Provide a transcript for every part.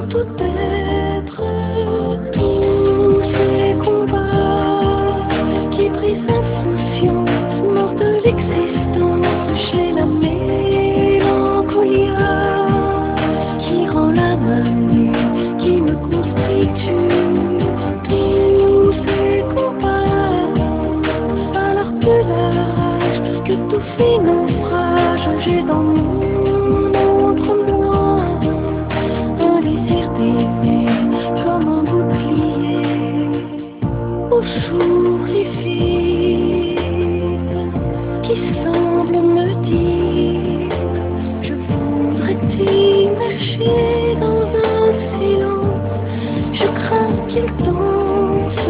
tout être, tous ces combats qui brisent l'insouciance, mort de l'existence chez la mélancolia, qui rend la main nue, qui me constitue. Tous ces combats valeur plus la rage que tout fait naufrage. J'ai dans mon entre-moi un désir d'aimer comme un bouclier aux jours livides qui semble me dire: je voudrais t'immerger dans un silence, je crains qu'il danse.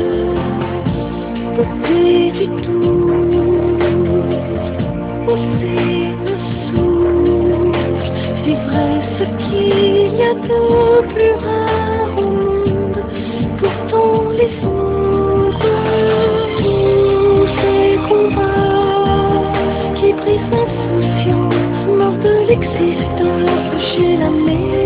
Poupée du doute, pousser le souffle, vivre ce qu'il y a de plus rare au monde, pourtant les autres. Tous ces combats qui brisent l'insouciance, mort de l'existence chez la mer.